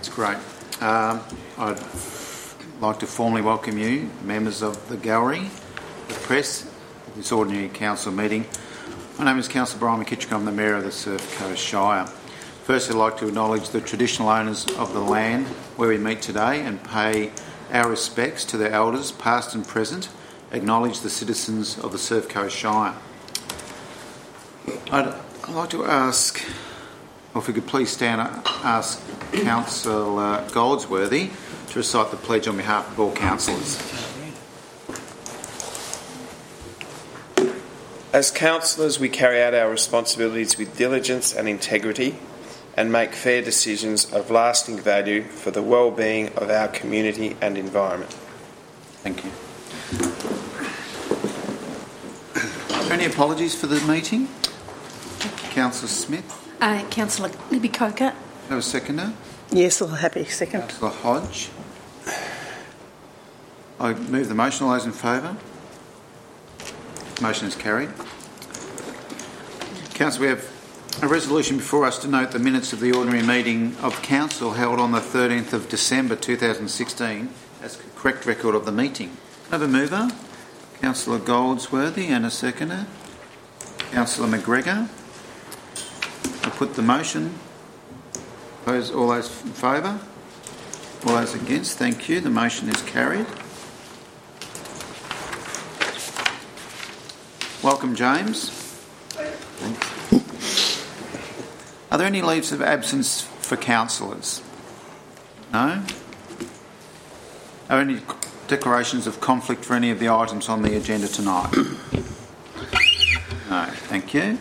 That's great. I'd like to formally welcome you, members of the gallery, the press, this ordinary council meeting. My name is Councillor Brian McKittrick. I'm the Mayor of the Surf Coast Shire. First, I'd like to acknowledge the traditional owners of the land where we meet today and pay our respects to their elders, past and present, acknowledge the citizens of the Surf Coast Shire. I'd like to ask, or if we could please stand, ask Councillor Goldsworthy to recite the pledge on behalf of all councillors. As councillors, we carry out our responsibilities with diligence and integrity and make fair decisions of lasting value for the well-being of our community and environment. Thank you. Are there any apologies for the meeting? Councillor Smith? Councillor Libby Coker. Have a seconder? Yes, I'll happy second. Councillor Hodge? I move the motion. All those in favour? Motion is carried. Council, we have a resolution before us to note the minutes of the ordinary meeting of Council held on the 13th of December 2016 as correct record of the meeting. Can I have a mover? Councillor Goldsworthy, and a seconder. Councillor McGregor. I put the motion. All those in favour? All those against? Thank you. The motion is carried. Welcome, James. Thanks. Are there any leaves of absence for councillors? No? Are any declarations of conflict for any of the items on the agenda tonight? No, thank you.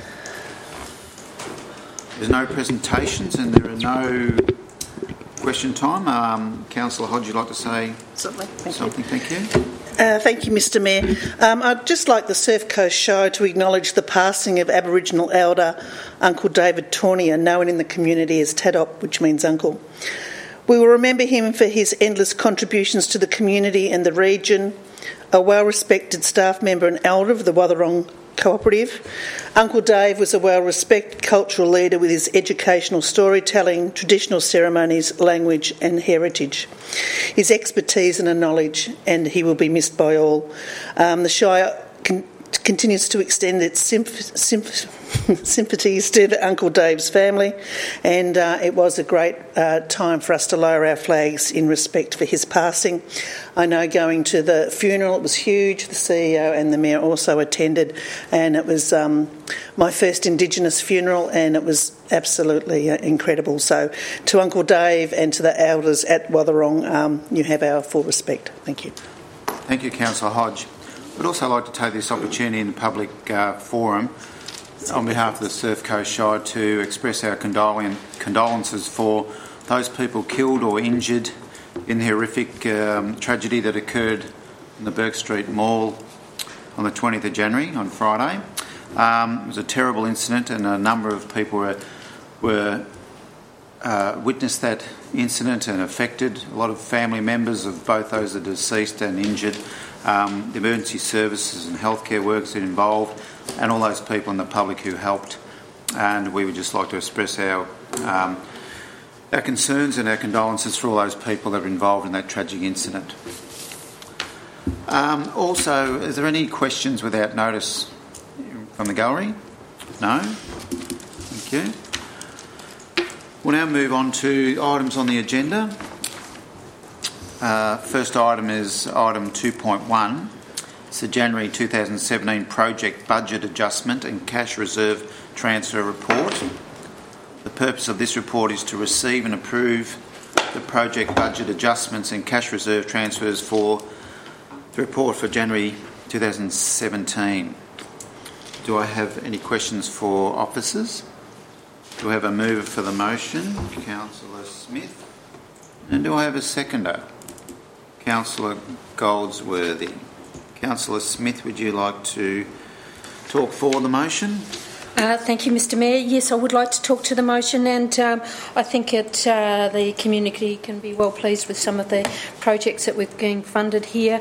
There's no presentations and there are no question time. Councillor Hodge, you'd like to say something? Thank you. Thank you, Mr Mayor. I'd just like the Surf Coast Shire to acknowledge the passing of Aboriginal elder Uncle David Tornier, known in the community as Tadop, which means uncle. We will remember him for his endless contributions to the community and the region, a well-respected staff member and elder of the Watherong Cooperative. Uncle Dave was a well-respected cultural leader with his educational storytelling, traditional ceremonies, language and heritage. His expertise and knowledge, and he will be missed by all. The Shire continues to extend its sympathies to Uncle Dave's family, and it was a great time for us to lower our flags in respect for his passing. I know going to the funeral, it was huge. The CEO and the Mayor also attended, and it was my first Indigenous funeral, and it was absolutely incredible. So to Uncle Dave and to the elders at Watherong, you have our full respect. Thank you. Thank you, Councillor Hodge. I'd also like to take this opportunity in the public forum on behalf of the Surf Coast Shire to express our condolences for those people killed or injured in the horrific tragedy that occurred in the Burke Street Mall on the 20th of January, on Friday. It was a terrible incident and a number of people were witnessed that incident and affected. A lot of family members of both those that are deceased and injured, the emergency services and healthcare workers that involved, and all those people in the public who helped. And we would just like to express our concerns and our condolences for all those people that were involved in that tragic incident. Also, is there any questions without notice from the gallery? No? Thank you. We'll now move on to items on the agenda. First item is item 2.1. It's the January 2017 Project Budget Adjustment and Cash Reserve Transfer Report. The purpose of this report is to receive and approve the project budget adjustments and cash reserve transfers for the report for January 2017. Do I have any questions for officers? Do I have a mover for the motion? Councillor Smith. And do I have a seconder? Councillor Goldsworthy. Councillor Smith, would you like to talk for the motion? Thank you, Mr Mayor. Yes, I would like to talk to the motion, and I think the community can be well pleased with some of the projects that we're getting funded here.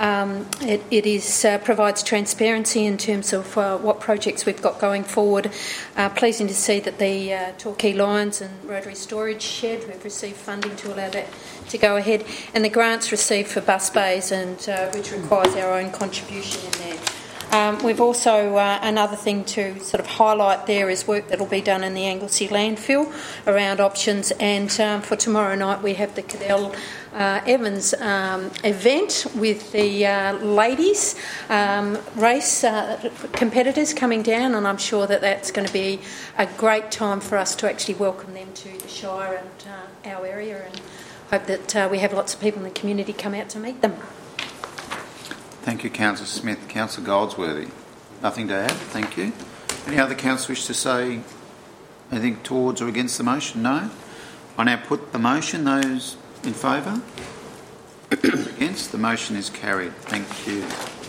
It provides transparency in terms of what projects we've got going forward. Pleasing to see that the Torquay Lions and Rotary Storage Shed, we've received funding to allow that to go ahead, and the grants received for bus bays, and which requires our own contribution in there. We've also, another thing to sort of highlight there is work that will be done in the Anglesey landfill around options, and for tomorrow night we have the Cadell Evans event with the ladies race competitors coming down, and I'm sure that that's going to be a great time for us to actually welcome them to the Shire and our area, and hope that we have lots of people in the community come out to meet them. Thank you, Councillor Smith. Councillor Goldsworthy. Nothing to add? Thank you. Any other councillors wish to say anything towards or against the motion? No? I now put the motion. Those in favour? Against? The motion is carried. Thank you.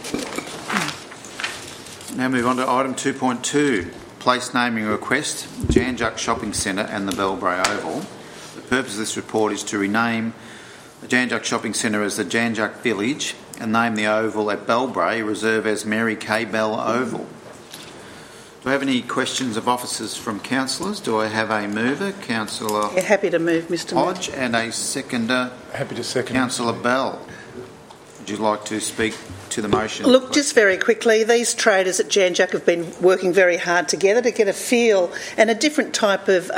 Now move on to item 2.2, place naming request, Jan Juc Shopping Centre and the Bellbrae Oval. The purpose of this report is to rename the Jan Juc Shopping Centre as the Jan Juc Village and name the oval at Bellbrae Reserve as Mary K. Bell Oval. Do I have any questions of officers from councillors? Do I have a mover, Councillor Happy to move, Mr Mayor. Hodge, and a seconder, Happy to second. Councillor Bell? Would you like to speak to the motion? Look, just very quickly, these traders at Jan Juc have been working very hard together to get a feel and a different type of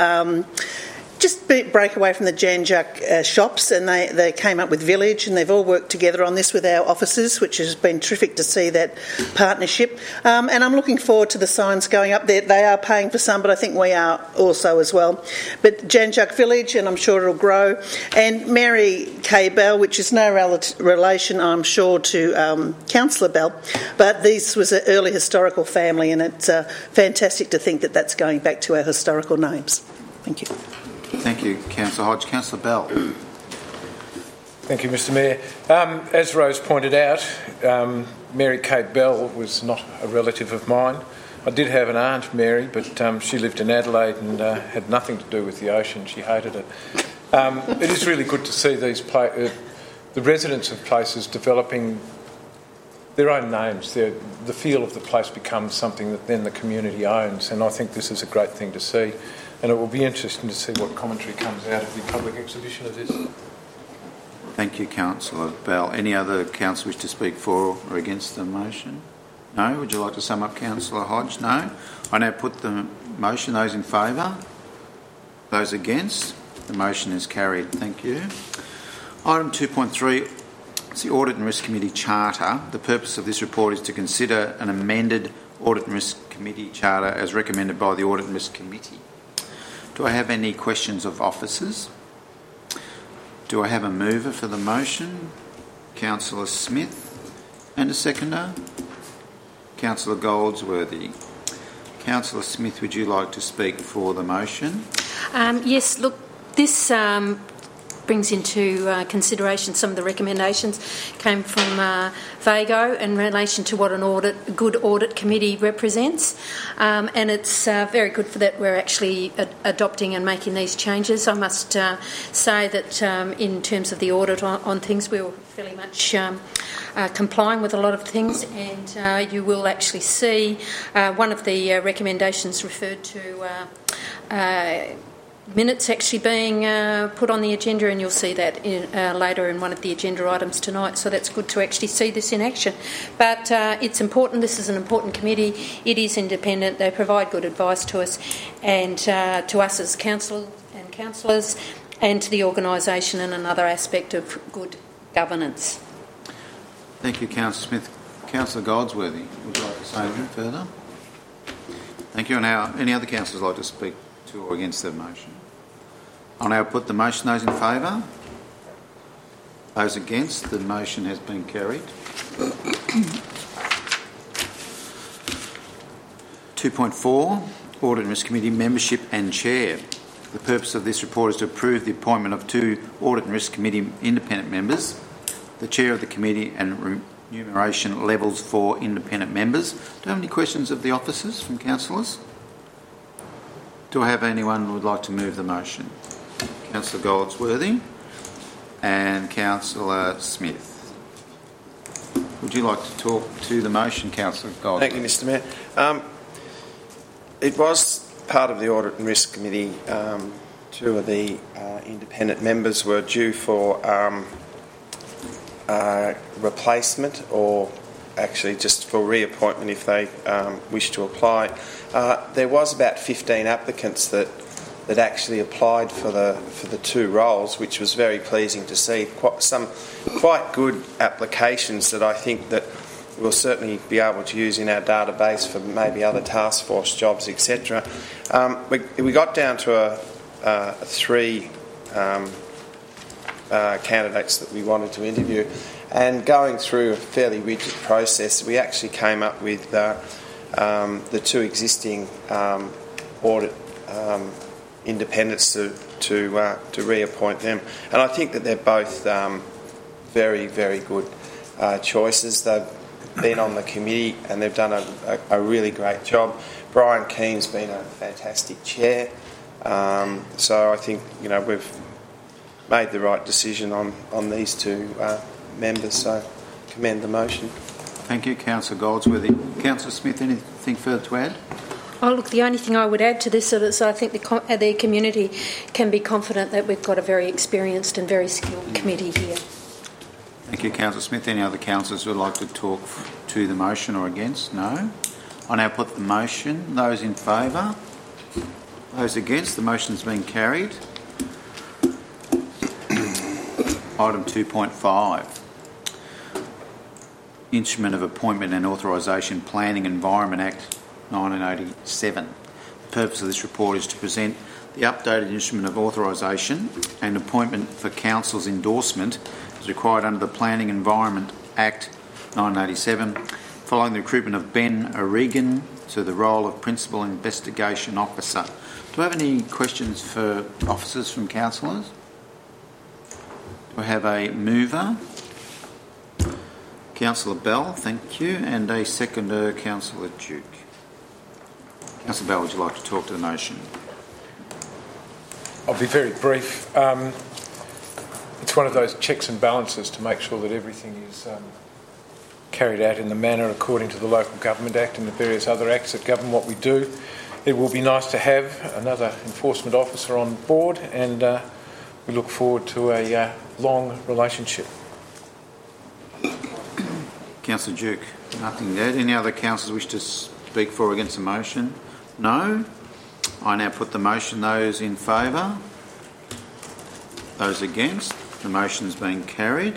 just break away from the Jan Juc shops, and they came up with Village, and they've all worked together on this with our officers, which has been terrific to see that partnership. And I'm looking forward to the signs going up there. They are paying for some, but I think we are also as well. But Jan Juc Village, and I'm sure it'll grow, and Mary K. Bell, which is no relation, I'm sure, to Councillor Bell, but this was an early historical family, and it's fantastic to think that that's going back to our historical names. Thank you. Thank you, Councillor Hodge. Councillor Bell. Thank you, Mr Mayor. As Rose pointed out, Mary Kate Bell was not a relative of mine. I did have an aunt, Mary, but she lived in Adelaide and had nothing to do with the ocean. She hated it. It is really good to see these the residents of places developing their own names. The feel of the place becomes something that then the community owns, and I think this is a great thing to see. And it will be interesting to see what commentary comes out of the public exhibition of this. Thank you, Councillor Bell. Any other councillor wish to speak for or against the motion? No? Would you like to sum up, Councillor Hodge? No? I now put the motion. Those in favour? Those against? The motion is carried. Thank you. Item 2.3, it's the Audit and Risk Committee Charter. The purpose of this report is to consider an amended Audit and Risk Committee Charter as recommended by the Audit and Risk Committee. Do I have any questions of officers? Do I have a mover for the motion? Councillor Smith. And a seconder? Councillor Goldsworthy. Councillor Smith, would you like to speak for the motion? Yes, look, this brings into consideration some of the recommendations came from VAGO in relation to what a good audit committee represents, and it's very good for that we're actually adopting and making these changes. I must say that in terms of the audit on things, we were fairly much complying with a lot of things, and you will actually see one of the recommendations referred to minutes actually being put on the agenda, and you'll see that later in one of the agenda items tonight, so that's good to actually see this in action. But it's important. This is an important committee. It is independent. They provide good advice to us and to us as council and councillors, and to the organisation, and another aspect of good governance. Thank you, Councillor Smith. Councillor Goldsworthy, would you like to say anything further? Thank you. And now, any other councillors like to speak to or against the motion? I'll now put the motion. Those in favour? Those against? The motion has been carried. 2.4, Audit and Risk Committee Membership and Chair. The purpose of this report is to approve the appointment of 2 Audit and Risk Committee independent members, the Chair of the Committee, and remuneration levels for independent members. Do you have any questions of the officers from councillors? Do I have anyone who would like to move the motion? Councillor Goldsworthy and Councillor Smith. Would you like to talk to the motion, Councillor Goldsworthy? Thank you, Mr Mayor. It was part of the Audit and Risk Committee. Two of the independent members were due for replacement, or actually just for reappointment if they wish to apply. There was about 15 applicants that actually applied for the two roles, which was very pleasing to see. Some quite good applications that I think that we'll certainly be able to use in our database for maybe other task force jobs, etc. We got down to three candidates that we wanted to interview, and going through a fairly rigid process, we actually came up with the two existing audit independents to reappoint them, and I think that they're both very, very good choices. They've been on the committee and they've done a really great job. Brian Keane's been a fantastic chair, so I think we've made the right decision on these two members. So commend the motion. Thank you, Councillor Goldsworthy. Councillor Smith, anything further to add? Oh, look, the only thing I would add to this is I think the community can be confident that we've got a very experienced and very skilled committee here. Thank you, Councillor Smith. Any other councillors who would like to talk to the motion or against? No. I now put the motion. Those in favour? Those against? The motion's been carried. Item 2.5. Instrument of Appointment and Authorisation Planning Environment Act 1987. The purpose of this report is to present the updated instrument of authorisation and appointment for council's endorsement as required under the Planning Environment Act 1987, following the recruitment of Ben O'Regan to the role of Principal Investigation Officer. Do I have any questions for officers from councillors? Do I have a mover? Councillor Bell, thank you, and a seconder, Councillor Duke. Councillor Bell, would you like to talk to the motion? I'll be very brief. It's one of those checks and balances to make sure that everything is carried out in the manner according to the Local Government Act and the various other acts that govern what we do. It will be nice to have another enforcement officer on board, and we look forward to a long relationship. Councillor Duke, nothing to add. Any other councillors wish to speak for or against the motion? No. I now put the motion. Those in favour? Those against? The motion's been carried.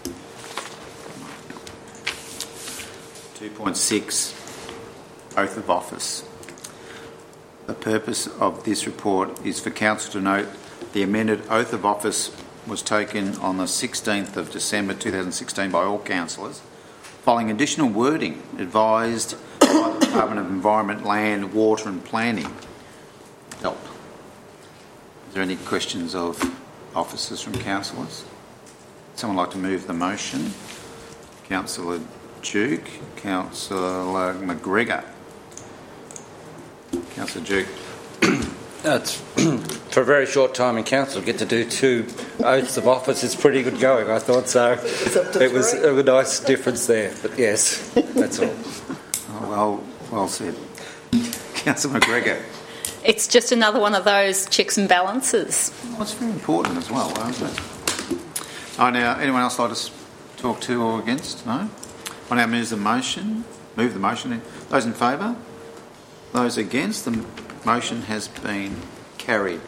2.6. Oath of Office. The purpose of this report is for Council to note the amended Oath of Office was taken on the 16th of December 2016 by all councillors, following additional wording advised by the Department of Environment, Land, Water and Planning. Help. Is there any questions of officers from councillors? Someone like to move the motion? Councillor Duke, Councillor McGregor. Councillor Duke. For a very short time in council, get to do two oaths of office. It's pretty good going, I thought. So it was a nice difference there. But yes, that's all. Oh, well said. Councillor McGregor. It's just another one of those checks and balances. Well, it's very important as well, isn't it? Now, anyone else like to talk to or against? No? I now move the motion. Those in favour? Those against? The motion has been carried.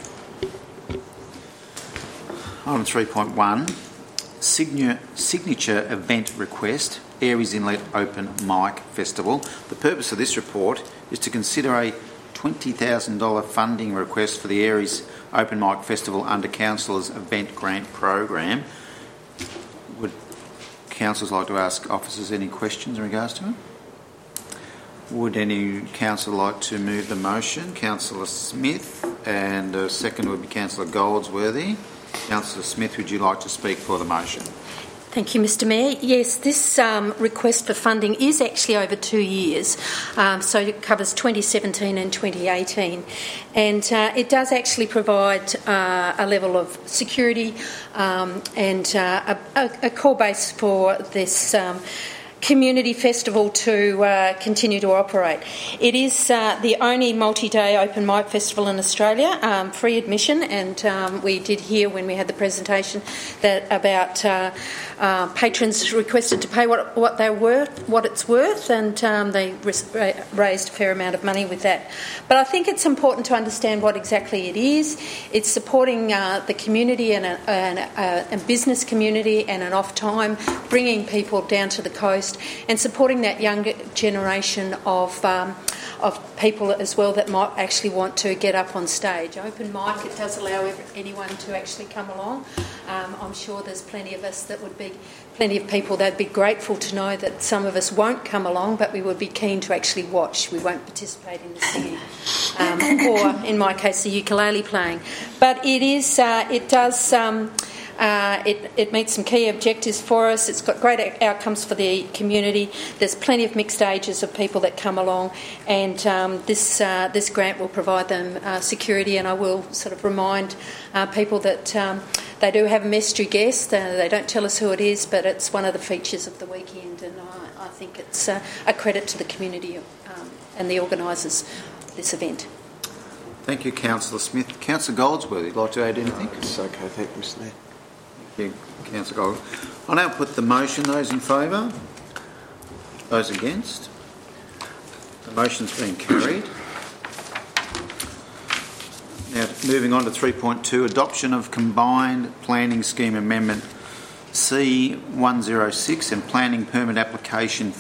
Item 3.1. Signature event request, Aries Inlet Open Mic Festival. The purpose of this report is to consider a $20,000 funding request for the Aries Open Mic Festival under Council's Event Grant Program. Would councillors like to ask officers any questions in regards to it? Would any councillor like to move the motion? Councillor Smith, and second would be Councillor Goldsworthy. Councillor Smith, would you like to speak for the motion? Thank you, Mr Mayor. Yes, this request for funding is actually over 2 years, so it covers 2017 and 2018, and it does actually provide a level of security and a core base for this community festival to continue to operate. It is the only multi-day open mic festival in Australia, free admission, and we did hear when we had the presentation that about patrons requested to pay what they're worth, what it's worth, and they raised a fair amount of money with that. But I think it's important to understand what exactly it is. It's supporting the community and a business community and an off time, bringing people down to the coast and supporting that younger generation of people as well that might actually want to get up on stage. Open mic, it does allow anyone to actually come along. I'm sure there's plenty of people that'd be grateful to know that some of us won't come along, but we would be keen to actually watch. We won't participate in the singing or, in my case, the ukulele playing. But it does. It meets some key objectives for us. It's got great outcomes for the community. There's plenty of mixed ages of people that come along, and this grant will provide them security. And I will sort of remind people that they do have a mystery guest. They don't tell us who it is, but it's one of the features of the weekend, and I think it's a credit to the community and the organisers of this event. Thank you, Councillor Smith. Councillor Goldsworthy, would you like to add anything? It's okay, thank you, Mr Mayor. Thank you, Councillor Gold. I'll now put the motion. Those in favour? Those against? The motion's been carried. Now, moving on to 3.2, adoption of combined planning scheme amendment C106 and planning permit application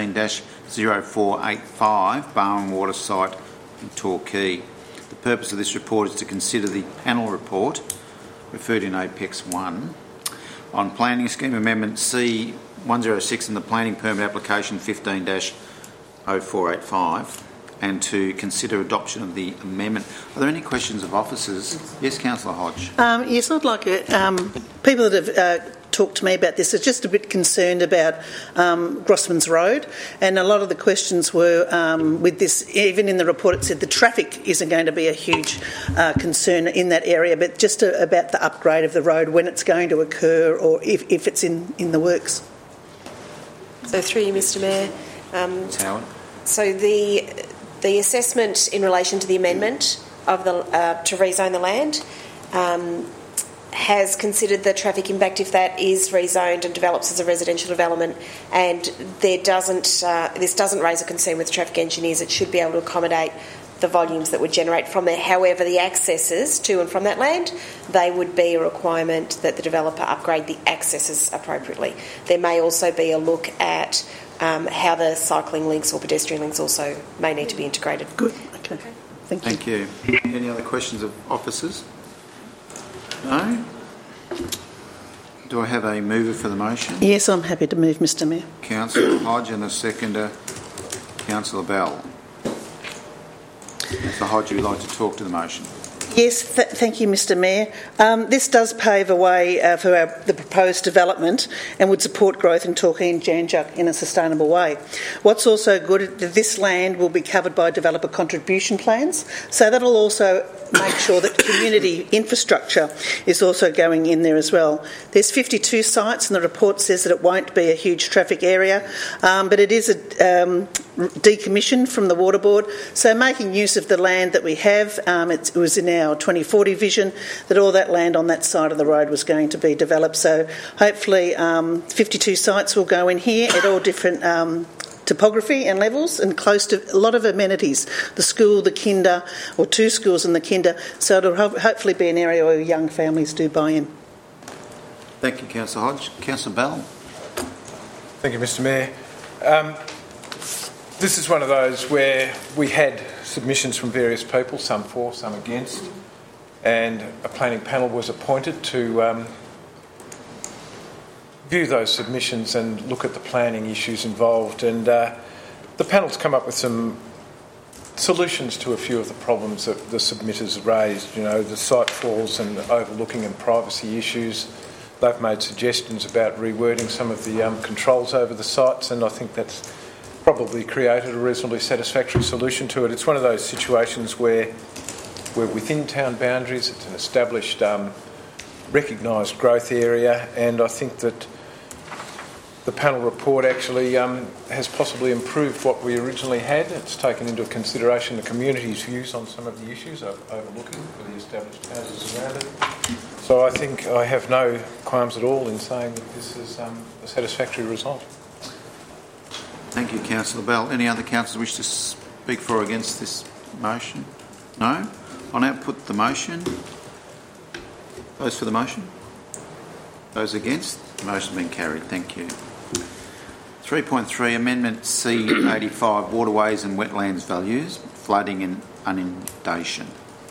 15-0485 Barwon Water Site in Torquay. The purpose of this report is to consider the panel report referred in Apex 1 on planning scheme amendment C106 and the planning permit application 15-0485 and to consider adoption of the amendment. Are there any questions of officers? Yes, Councillor Hodge. Yes, I'd like people that have talked to me about this are just a bit concerned about Grossman's Road, and a lot of the questions were with this, even in the report it said the traffic isn't going to be a huge concern in that area, but just about the upgrade of the road, when it's going to occur or if it's in the works. So through you, Mr Mayor. Howard. So the assessment in relation to the amendment of the to rezone the land has considered the traffic impact if that is rezoned and develops as a residential development, and this doesn't raise a concern with traffic engineers. It should be able to accommodate the volumes that would generate from there. However, the accesses to and from that land, they would be a requirement that the developer upgrade the accesses appropriately. There may also be a look at how the cycling links or pedestrian links also may need to be integrated. Good. Okay. Thank you. Any other questions of officers? No? Do I have a mover for the motion? Yes, I'm happy to move, Mr Mayor. Councillor Hodge, and the seconder, Councillor Bell. Councillor Hodge, would you like to talk to the motion? Yes, thank you, Mr Mayor. This does pave a way for the proposed development and would support growth in Torquay and Jan Juc in a sustainable way. What's also good is that this land will be covered by developer contribution plans, so that will also make sure that community infrastructure is also going in there as well. There's 52 sites and the report says that it won't be a huge traffic area, but it is decommissioned from the Water Board, so making use of the land that we have, it was in our 2040 vision that all that land on that side of the road was going to be developed, so hopefully 52 sites will go in here at all different topography and levels and close to a lot of amenities, the school, the kinder, or two schools and the kinder, so it'll hopefully be an area where young families do buy in. Thank you, Councillor Hodge. Councillor Bell. Thank you, Mr Mayor. This is one of those where we had submissions from various people, some for, some against, and a planning panel was appointed to view those submissions and look at the planning issues involved, and the panel's come up with some solutions to a few of the problems that the submitters raised, you know, the site falls and overlooking and privacy issues, they've made suggestions about rewording some of the controls over the sites, and I think that's probably created a reasonably satisfactory solution to it. It's one of those situations where we're within town boundaries, it's an established, recognised growth area, and I think that the panel report actually has possibly improved what we originally had. It's taken into consideration the community's views on some of the issues overlooking for the established houses around it. So I think I have no qualms at all in saying that this is a satisfactory result. Thank you, Councillor Bell. Any other councillors wish to speak for or against this motion? No? I'll now put the motion. Those for the motion? Those against? The motion has been carried. Thank you. 3.3 Amendment C85 Waterways and Wetlands Values, Flooding and Inundation.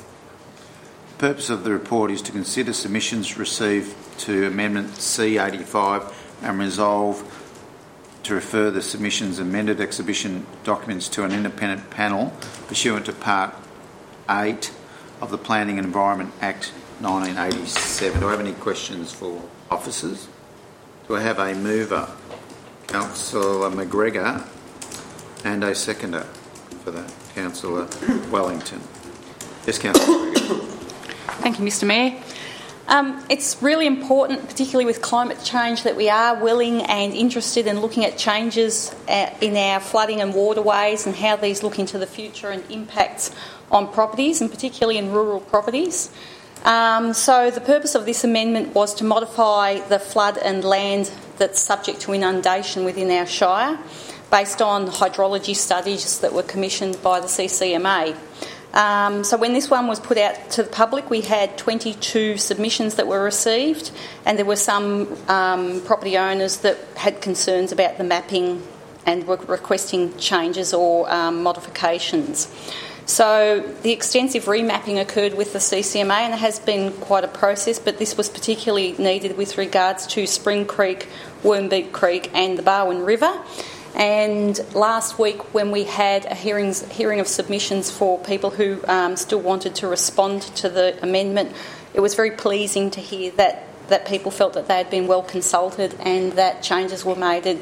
The purpose of the report is to consider submissions received to Amendment C85 and resolve to refer the submissions and amended exhibition documents to an independent panel pursuant to Part 8 of the Planning and Environment Act 1987. Do I have any questions for officers? Do I have a mover? Councillor McGregor, and a seconder for that, Councillor Wellington. Yes, Councillor McGregor. Thank you, Mr Mayor. It's really important, particularly with climate change, that we are willing and interested in looking at changes in our flooding and waterways and how these look into the future and impacts on properties, and particularly in rural properties. So the purpose of this amendment was to modify the flood and land that's subject to inundation within our shire based on hydrology studies that were commissioned by the CCMA. So when this one was put out to the public, we had 22 submissions that were received, and there were some property owners that had concerns about the mapping and were requesting changes or modifications. So the extensive remapping occurred with the CCMA, and it has been quite a process, but this was particularly needed with regards to Spring Creek, Wormbeak Creek and the Barwon River. And last week, when we had a hearing of submissions for people who still wanted to respond to the amendment, it was very pleasing to hear that people felt that they had been well consulted and that changes were made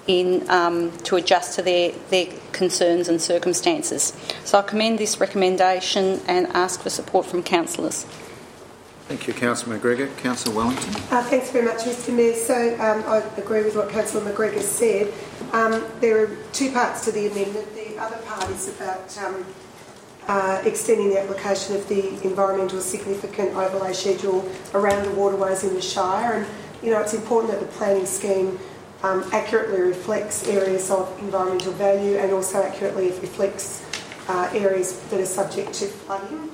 to adjust to their concerns and circumstances. So I commend this recommendation and ask for support from councillors. Thank you, Councillor McGregor. Councillor Wellington. Thanks very much, Mr Mayor. So I agree with what Councillor McGregor said. There are two parts to the amendment. The other part is about extending the application of the environmental significant overlay schedule around the waterways in the Shire. And, it's important that the planning scheme accurately reflects areas of environmental value and also accurately reflects areas that are subject to flooding.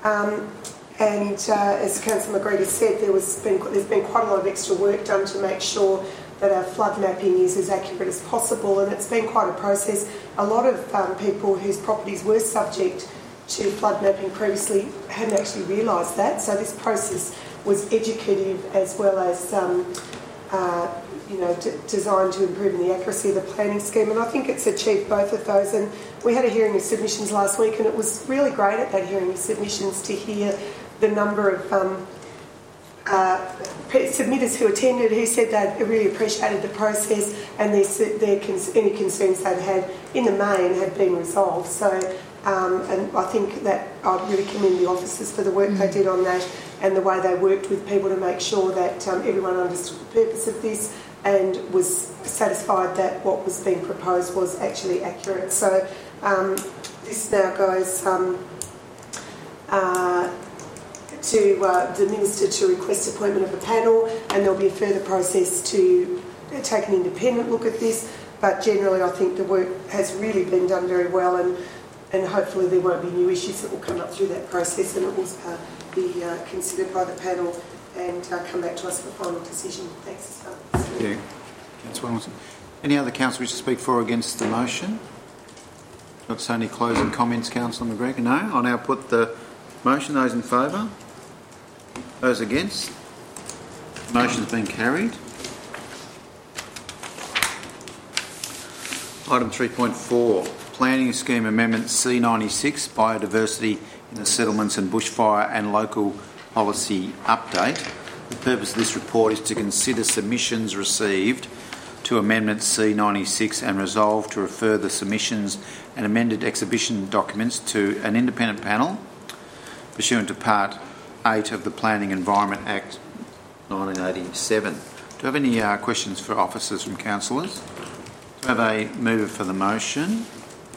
And as Councillor McGregor said, there's been quite a lot of extra work done to make sure that our flood mapping is as accurate as possible, and it's been quite a process. A lot of people whose properties were subject to flood mapping previously hadn't actually realised that, so this process was educative as well as designed to improve the accuracy of the planning scheme, and I think it's achieved both of those. And we had a hearing of submissions last week, and it was really great at that hearing of submissions to hear the number of submitters who attended who said they really appreciated the process, and any concerns they'd had in the main had been resolved. So, and I think that I'd really commend the officers for the work they did on that and the way they worked with people to make sure that everyone understood the purpose of this and was satisfied that what was being proposed was actually accurate. So this now goes to the Minister to request appointment of a panel, and there'll be a further process to take an independent look at this. But generally I think the work has really been done very well, and hopefully there won't be new issues that will come up through that process, and it will be considered by the panel and come back to us for final decision. Thanks. Thank you. Councillor Wellington. Any other councillors wish to speak for or against the motion? Not so any closing comments, Councillor McGregor? No. I'll now put the motion. Those in favour? Those against? The motion's been carried. Item 3.4, Planning Scheme Amendment C96, Biodiversity in the Settlements and Bushfire and Local Policy Update. The purpose of this report is to consider submissions received to Amendment C96 and resolve to refer the submissions and amended exhibition documents to an independent panel pursuant to Part 8 of the Planning Environment Act 1987. Do you have any questions for officers from councillors? Do I have a mover for the motion?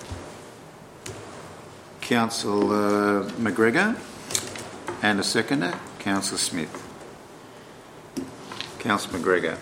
Councillor McGregor, and a seconder, Councillor Smith. Councillor McGregor.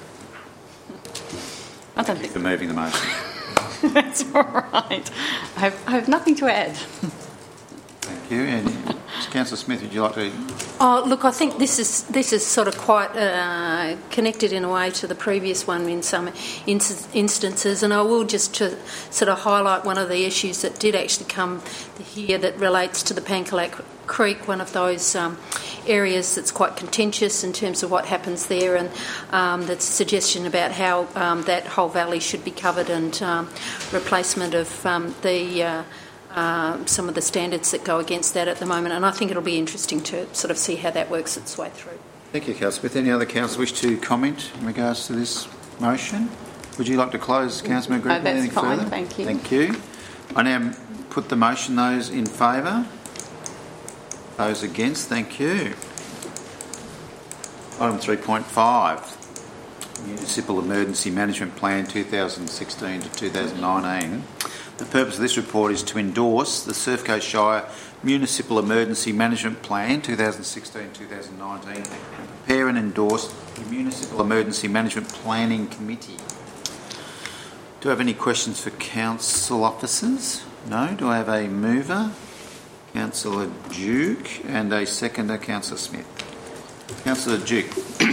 I don't think for moving the motion. that's all right. I have nothing to add. Thank you. And Councillor Smith, would you like to? Oh, look, I think this is sort of quite connected in a way to the previous one in some instances, and I will just to sort of highlight one of the issues that did actually come here that relates to the Pankalack Creek, one of those areas that's quite contentious in terms of what happens there, and the suggestion about how that whole valley should be covered, and replacement of some of the standards that go against that at the moment. And I think it'll be interesting to sort of see how that works its way through. Thank you, Councillor Smith. Any other councillor wish to comment in regards to this motion? Would you like to close, Councillor McGregor? No, that's fine, further? thank you. Thank you. I now put the motion. Those in favour? Those against? Thank you. Item 3.5, Municipal Emergency Management Plan 2016 to 2019. The purpose of this report is to endorse the Surf Coast Shire Municipal Emergency Management Plan 2016-2019 and prepare and endorse the Municipal Emergency Management Planning Committee. Do I have any questions for council officers? No. Do I have a mover? Councillor Duke, and a seconder, Councillor Smith. Councillor Duke.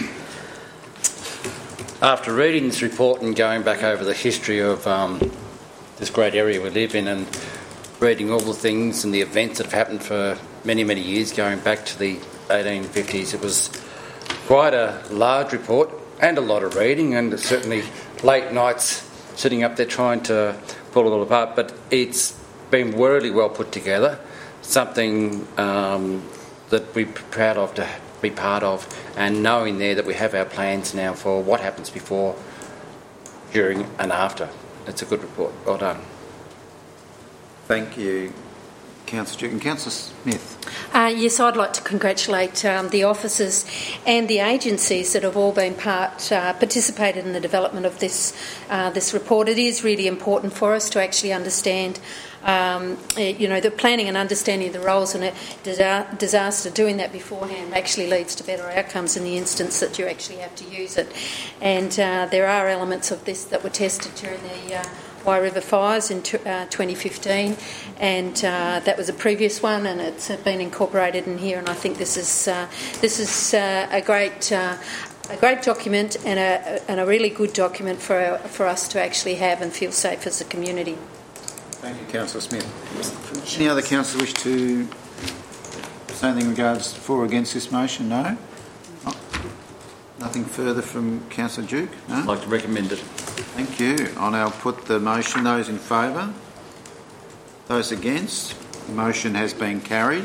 After reading this report and going back over the history of this great area we live in, and reading all the things and the events that have happened for many, many years, going back to the 1850s, it was quite a large report and a lot of reading, and certainly late nights sitting up there trying to pull it all apart. But it's been really well put together, something that we're proud of to be part of, and knowing there that we have our plans now for what happens before, during and after. It's a good report. Well done. Thank you, Councillor Duke. And Councillor Smith. Yes, I'd like to congratulate the officers and the agencies that have all been participated in the development of this report. It is really important for us to actually understand the planning and understanding the roles in a disaster. Doing that beforehand actually leads to better outcomes in the instance that you actually have to use it. And there are elements of this that were tested during the Wye River fires in 2015, and that was a previous one, and it's been incorporated in here. And I think this is a great document and a really good document for us to actually have and feel safe as a community. Thank you, Councillor Smith. Any other councillor wish to say anything in regards for or against this motion? No? Nothing further from Councillor Duke? No? I'd like to recommend it. Thank you. I'll now put the motion. Those in favour? Those against? The motion has been carried.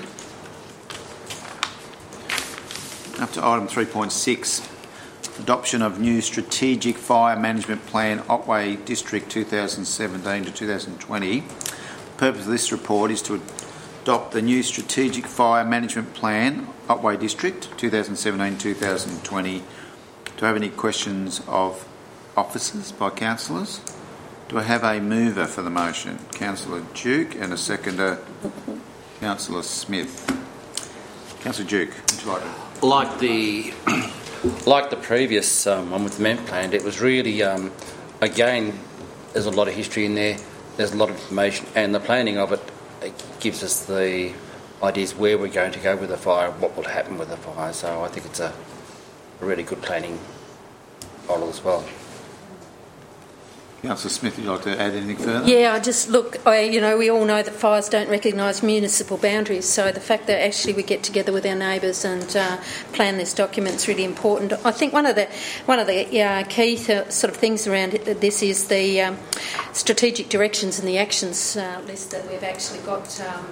Up to item 3.6. Adoption of new Strategic Fire Management Plan, Otway District 2017 to 2020. The purpose of this report is to adopt the new Strategic Fire Management Plan, Otway District 2017-2020. Do I have any questions of officers by councillors? Do I have a mover for the motion? Councillor Duke, and a seconder, Councillor Smith. Councillor Duke, would you like to? Like the previous one with the management plan, it was really, again, there's a lot of history in there, there's a lot of information, and the planning of it gives us the ideas where we're going to go with the fire, what will happen with the fire. So I think it's a really good planning model as well. Councillor Smith, would you like to add anything further? Yeah, we all know that fires don't recognise municipal boundaries, so the fact that actually we get together with our neighbours and plan this document is really important. I think one of the key sort of things around this is the strategic directions and the actions list that we've actually got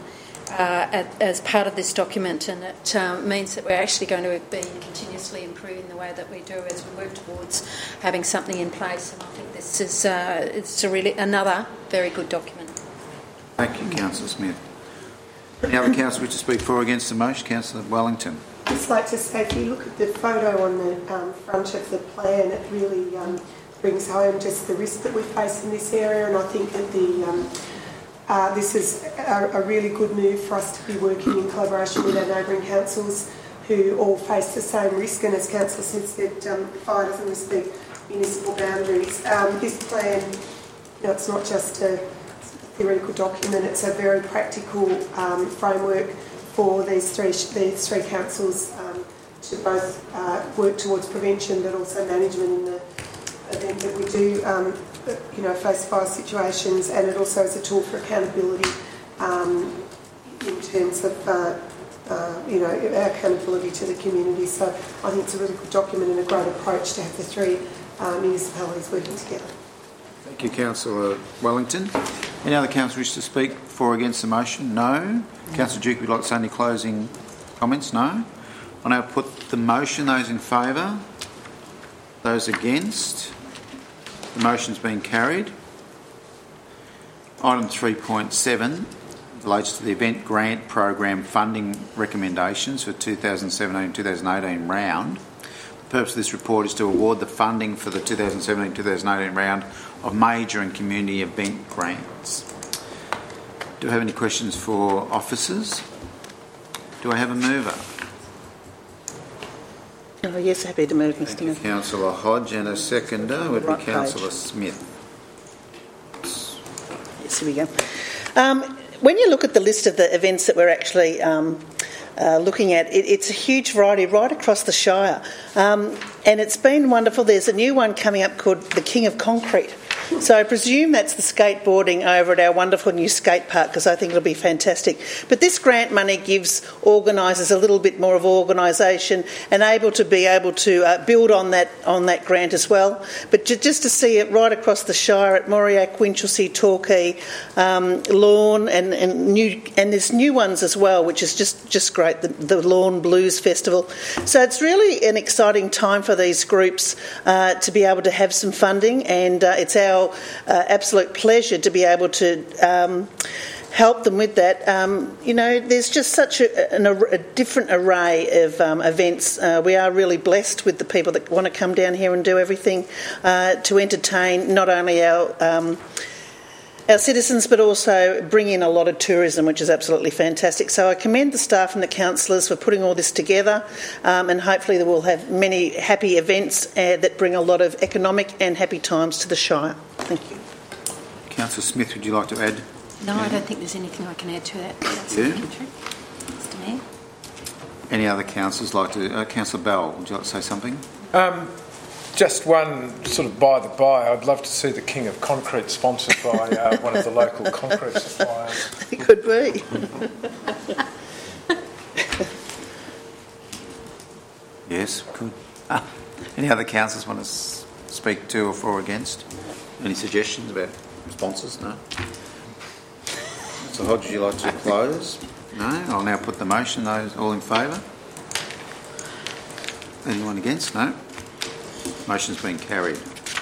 as part of this document, and it means that we're actually going to be continuously improving the way that we do as we work towards having something in place. And I think this is it's really another very good document. Thank you, Councillor Smith. Any other councillors wish to speak for or against the motion? Councillor Wellington. I'd just like to say, if you look at the photo on the front of the plan, it really brings home just the risk that we face in this area, and I think that this is a really good move for us to be working in collaboration with our neighbouring councils who all face the same risk, and as Councillor Smith said, fire doesn't respect municipal boundaries. This plan, it's not just a theoretical document, it's a very practical framework for these three councils to both work towards prevention but also management in the event that we do face fire situations, and it also is a tool for accountability in terms of our accountability to the community. So I think it's a really good document and a great approach to have the three municipalities working together. Thank you, Councillor Wellington. Any other councillors wish to speak for or against the motion? No. Councillor Duke, would you like to say any closing comments? No. I'll now put the motion. Those in favour? Those against? The motion's been carried. Item 3.7 relates to the event grant program funding recommendations for 2017-2018 round. The purpose of this report is to award the funding for the 2017-2018 round of major and community event grants. Do I have any questions for officers? Do I have a mover? Oh, yes, happy to move, Mr. Mayor. Councillor Hodge, and a seconder would be Councillor Smith. Yes, here we go. When you look at the list of the events that we're actually looking at, it's a huge variety right across the Shire. And it's been wonderful. There's a new one coming up called the King of Concrete. So I presume that's the skateboarding over at our wonderful new skate park, because I think it'll be fantastic. But this grant money gives organisers a little bit more of organisation and able to build on that grant as well. But just to see it right across the Shire at Mauriac, Winchelsea, Torquay, Lorne, and there's new ones as well, which is just great. The Lorne Blues Festival. So it's really an exciting time for these groups to be able to have some funding, and it's our absolute pleasure to be able to help them with that. There's just such a different array of events. We are really blessed with the people that want to come down here and do everything to entertain not only our citizens, but also bring in a lot of tourism, which is absolutely fantastic. So I commend the staff and the councillors for putting all this together, and hopefully we'll have many happy events that bring a lot of economic and happy times to the Shire. Thank you. Councillor Smith, would you like to add? No, I don't think there's anything I can add to that. Mr. Mayor. Any other councillors like to? Councillor Bell, would you like to say something? Just one sort of by the by, I'd love to see the King of Concrete sponsored by one of the local concrete suppliers. It could be. Yes, good. Any other councillors want to speak to or for or against? Any suggestions about sponsors? No? So Hodge, would you like to close? No? I'll now put the motion. Those all in favour? Anyone against? No? Motion's been carried.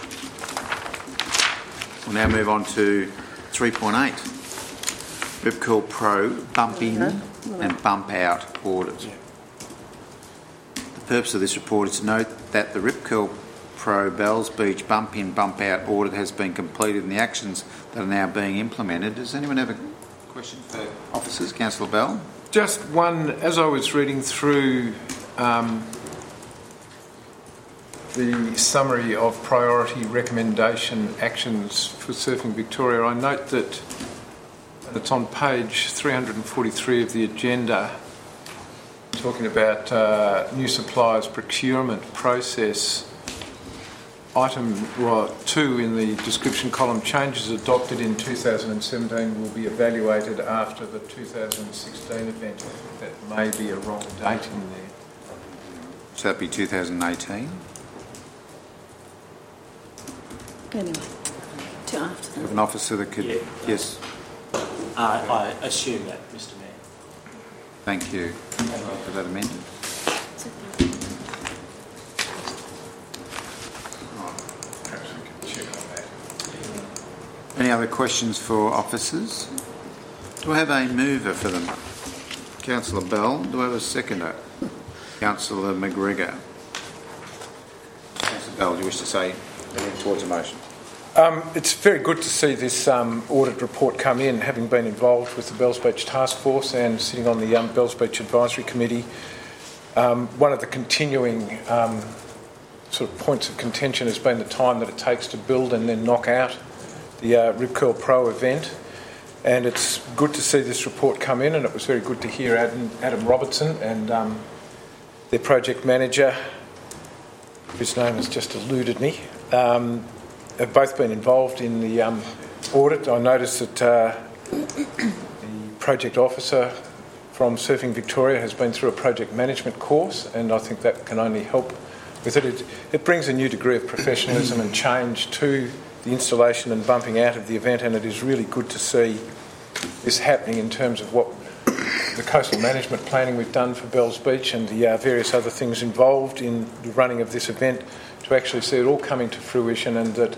We'll now move on to 3.8. Rip Curl Pro bump in and bump out audit. The purpose of this report is to note that the Rip Curl Pro Bells Beach bump in bump out audit has been completed and the actions that are now being implemented. Does anyone have a question for officers? Councillor Bell? Just one, as I was reading through the summary of priority recommendation actions for Surfing Victoria, I note that, and it's on page 343 of the agenda, talking about new suppliers procurement process. Item 2 in the description column, changes adopted in 2017 will be evaluated after the 2016 event. I think that may be a wrong date in there. So that'd be 2018? Anyway, to after We have an officer that could... Yeah. Yes. I assume that, Mr Mayor. Thank you. For that amended. Perhaps we can check on that. Any other questions for officers? Do I have a mover for them? Councillor Bell. Do I have a seconder? Councillor McGregor. Councillor Bell, do you wish to say anything towards a motion? It's very good to see this audit report come in, having been involved with the Bells Beach Task Force and sitting on the Bells Beach Advisory Committee. One of the continuing sort of points of contention has been the time that it takes to build and then knock out the Rip Curl Pro event. And it's good to see this report come in, and it was very good to hear Adam Robertson and their project manager, whose name has just eluded me, have both been involved in the audit. I noticed that the project officer from Surfing Victoria has been through a project management course, and I think that can only help with it. It brings a new degree of professionalism and change to the installation and bumping out of the event, and it is really good to see this happening in terms of what the coastal management planning we've done for Bells Beach and the various other things involved in the running of this event, to actually see it all coming to fruition, and that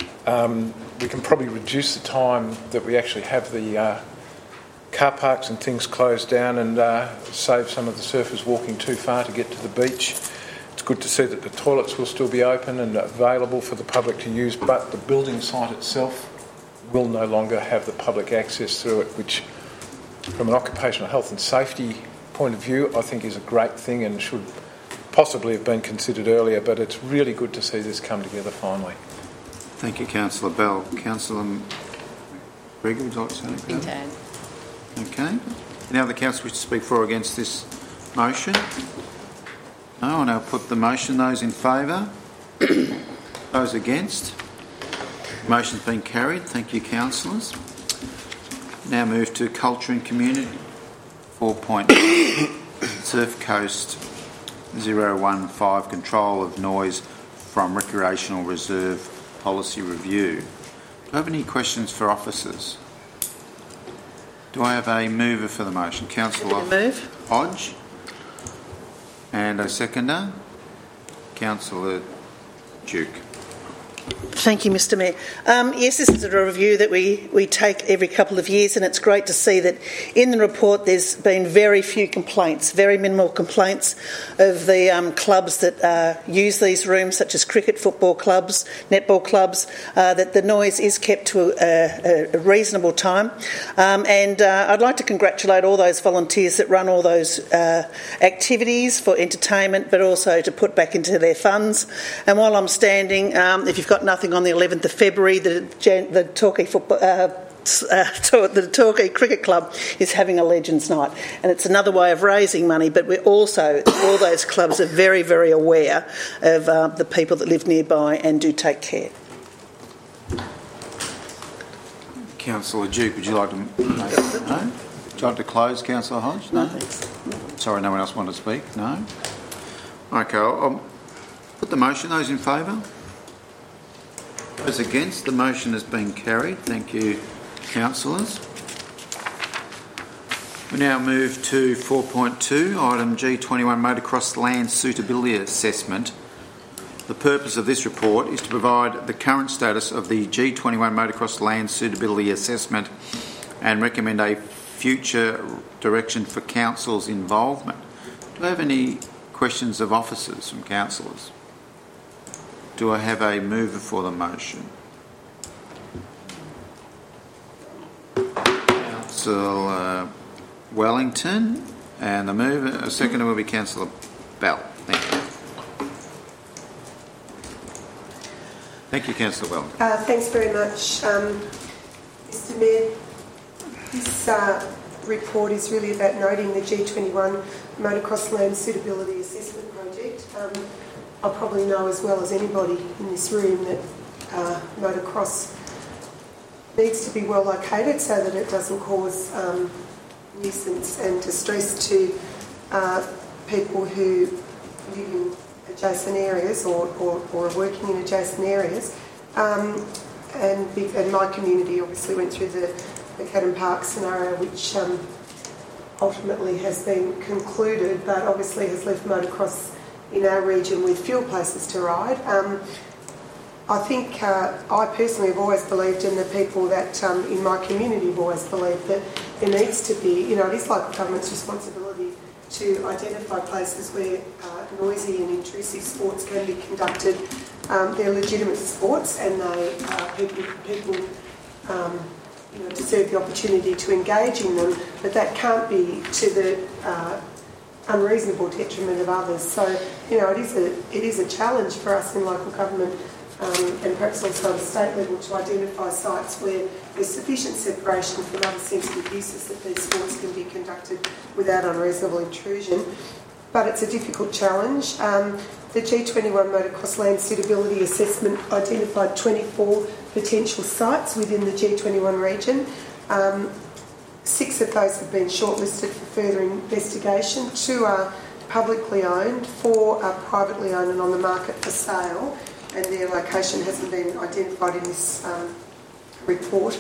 we can probably reduce the time that we actually have the car parks and things closed down, and save some of the surfers walking too far to get to the beach. It's good to see that the toilets will still be open and available for the public to use, but the building site itself will no longer have the public access through it, which from an occupational health and safety point of view I think is a great thing and should possibly have been considered earlier, but it's really good to see this come together finally. Thank you, Councillor Bell. Councillor McGregor, would you like to say anything? Okay. Any other councillors wish to speak for or against this motion? No, I'll now put the motion. Those in favour? Those against? Motion's been carried. Thank you, councillors. Now move to Culture and Community. 4.1 Surf Coast 015 Control of Noise from Recreational Reserve Policy Review. Do I have any questions for officers? Do I have a mover for the motion? Councillor Hodge. And a seconder? Councillor Duke. Thank you, Mr Mayor. Yes, this is a review that we take every couple of years, and it's great to see that in the report there's been very few complaints, very minimal complaints of the clubs that use these rooms, such as cricket, football clubs, netball clubs, that the noise is kept to a reasonable time. And I'd like to congratulate all those volunteers that run all those activities for entertainment, but also to put back into their funds. And while I'm standing, if you've got nothing on the 11th of February, the Torquay football, the Torquay Cricket Club is having a Legends Night, and it's another way of raising money, but we're also, all those clubs are very, very aware of the people that live nearby and do take care. Councillor Duke, would you like to make no? Would you like to close, Councillor Hodge? No? Sorry, no one else wanted to speak? No? Okay, I'll put the motion. Those in favour? Those against? The motion has been carried. Thank you, councillors. We now move to 4.2, item G21 Motocross Land Suitability Assessment. The purpose of this report is to provide the current status of the G21 Motocross Land Suitability Assessment and recommend a future direction for council's involvement. Do I have any questions of officers from councillors? Do I have a mover for the motion? Councillor Wellington, and the mover, a seconder will be Councillor Bell. Thank you. Thank you, Councillor Wellington. Thanks very much, Mr Mayor. This report is really about noting the G21 Motocross Land Suitability Assessment Project. I probably know as well as anybody in this room that motocross needs to be well located so that it doesn't cause nuisance and distress to people who live in adjacent areas or are working in adjacent areas. And my community obviously went through the Macadam Park scenario, which ultimately has been concluded, but obviously has left motocross in our region with fewer places to ride. I think I personally have always believed, and the people that in my community have always believed, that there needs to be, it is local government's responsibility to identify places where noisy and intrusive sports can be conducted. They're legitimate sports, and people deserve the opportunity to engage in them, but that can't be to the unreasonable detriment of others. So, it is a challenge for us in local government, and perhaps also at the state level, to identify sites where there's sufficient separation from other sensitive uses that these sports can be conducted without unreasonable intrusion. But it's a difficult challenge. The G21 Motocross Land Suitability Assessment identified 24 potential sites within the G21 region. 6 of those have been shortlisted for further investigation. 2 are publicly owned, 4 are privately owned and on the market for sale, and their location hasn't been identified in this report.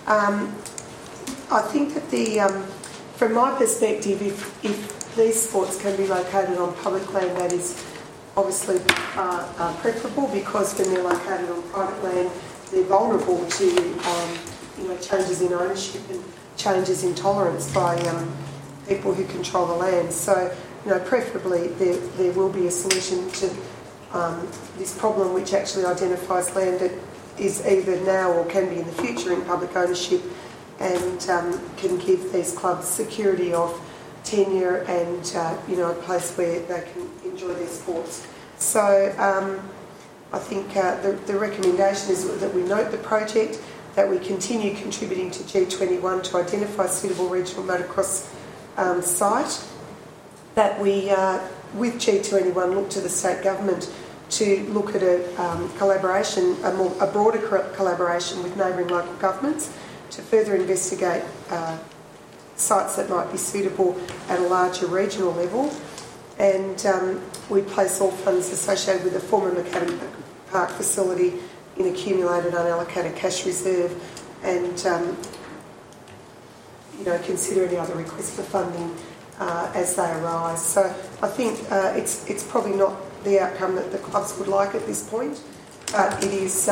I think that from my perspective, if these sports can be located on public land, that is obviously preferable, because when they're located on private land, they're vulnerable to changes in ownership and changes in tolerance by people who control the land. So, preferably there will be a solution to this problem, which actually identifies land that is either now or can be in the future in public ownership, and can give these clubs security of tenure and a place where they can enjoy their sports. So I think the recommendation is that we note the project, that we continue contributing to G21 to identify suitable regional motocross site, that we, with G21, look to the state government to look at a collaboration, a broader collaboration with neighbouring local governments to further investigate sites that might be suitable at a larger regional level. And we place all funds associated with the former Macadam Park facility in accumulated unallocated cash reserve, and consider any other requests for funding as they arise. So I think it's probably not the outcome that the clubs would like at this point, but it is.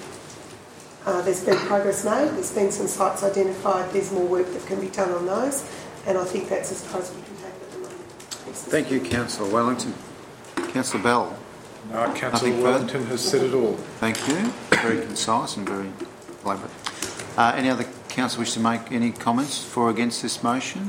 There's been progress made. There's been some sites identified. There's more work that can be done on those, and I think that's as far as we can take at the moment. Thank you, Councillor Wellington. Councillor Bell. No, Councillor Wellington has said it all. Thank you. Very concise and very elaborate. Any other councillor wish to make any comments for or against this motion?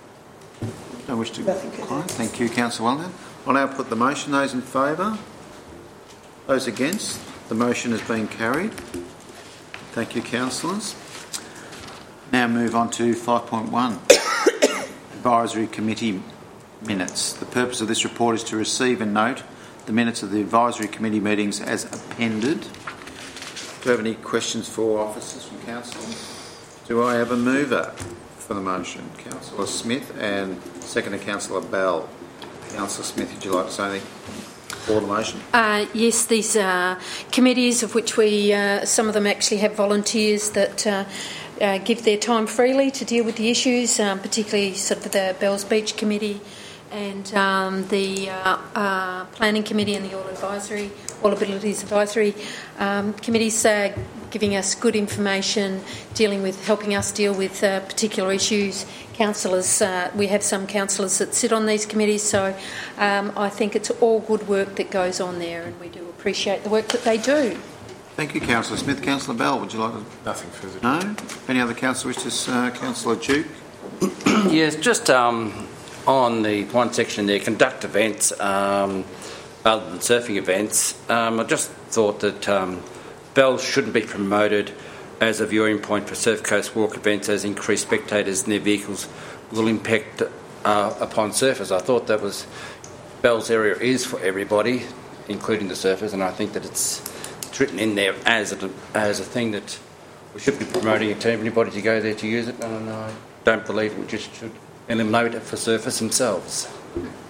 No wish to decline. Thank you, Councillor Wellington. I'll now put the motion. Those in favour? Those against? The motion has been carried. Thank you, councillors. Now move on to 5.1, Advisory Committee Minutes. The purpose of this report is to receive and note the minutes of the Advisory Committee meetings as appended. Do you have any questions for officers from council? Do I have a mover for the motion? Councillor Smith, and second to Councillor Bell. Councillor Smith, would you like to say anything for the motion? Yes, these are committees of which some of them actually have volunteers that give their time freely to deal with the issues, particularly sort of the Bells Beach Committee and the Planning Committee and the All Abilities Advisory Committees, giving us good information, helping us deal with particular issues. Councillors, we have some councillors that sit on these committees, so I think it's all good work that goes on there, and we do appreciate the work that they do. Thank you, Councillor Smith. Councillor Bell, would you like to? Nothing further. No? Any other councillor wishes? Councillor Duke? Yes, just on the one section there, conduct events other than surfing events. I just thought that Bells shouldn't be promoted as a viewing point for Surf Coast Walk events, as increased spectators in their vehicles will impact upon surfers. I thought that was Bells area is for everybody, including the surfers, and I think that it's written in there as a thing that we should be promoting it to everybody to go there to use it, and I don't believe we just should eliminate it for surfers themselves.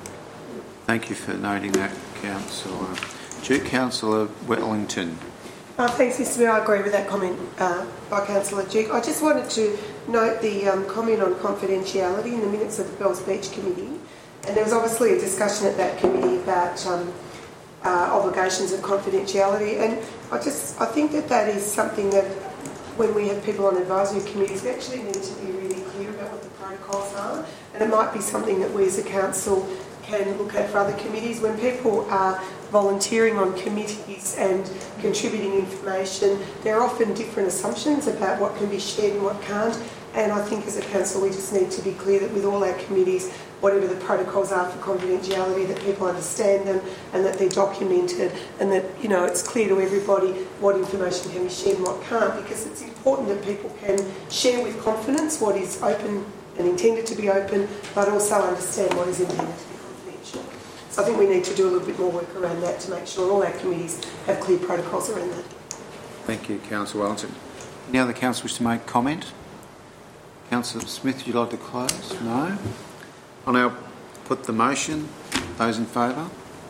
Thank you for noting that, Councillor Duke. Councillor Wellington. Thanks, Mr Mayor. I agree with that comment by Councillor Duke. I just wanted to note the comment on confidentiality in the minutes of the Bells Beach Committee. And there was obviously a discussion at that committee about obligations of confidentiality. And I think that is something that when we have people on advisory committees, we actually need to be really clear about what the protocols are. And it might be something that we as a council can look at for other committees. When people are volunteering on committees and contributing information, there are often different assumptions about what can be shared and what can't. And I think as a council we just need to be clear that with all our committees, whatever the protocols are for confidentiality, that people understand them and that they're documented and that, you know, it's clear to everybody what information can be shared and what can't, because it's important that people can share with confidence what is open and intended to be open, but also understand what is intended to be confidential. So I think we need to do a little bit more work around that to make sure all our committees have clear protocols around that. Thank you, Councillor Wellington. Any other councillors wish to make comment? Councillor Smith, would you like to close? No? I'll now put the motion. Those in favour?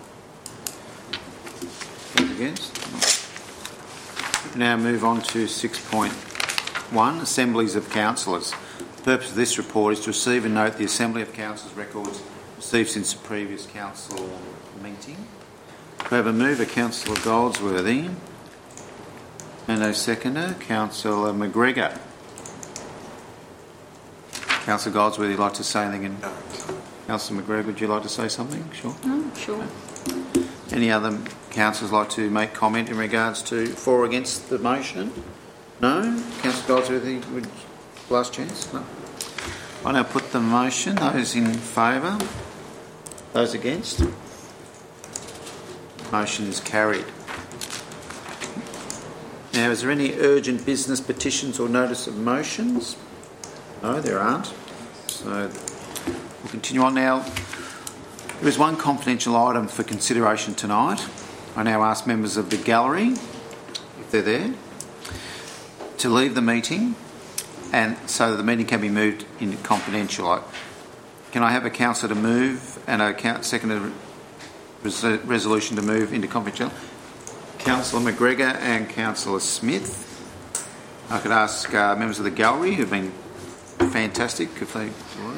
Those against? We now move on to 6.1, Assemblies of Councillors. The purpose of this report is to receive and note the Assembly of Councillors records received since the previous council meeting. We have a mover, Councillor Goldsworthy, and a seconder, Councillor McGregor. Councillor Goldsworthy, would you like to say anything? Councillor McGregor, would you like to say something? Sure. Sure. Any other councillors like to make comment in regards to for or against the motion? No? Councillor Goldsworthy, last chance? No. I now put the motion. Those in favour? Those against? Motion is carried. Now, is there any urgent business, petitions or notice of motions? No, there aren't. So we'll continue on now. There is one confidential item for consideration tonight. I now ask members of the gallery, if they're there, to leave the meeting and so that the meeting can be moved into confidential. Can I have a councillor to move and a second resolution to move into confidential? Councillor McGregor and Councillor Smith. I could ask members of the gallery who've been fantastic if they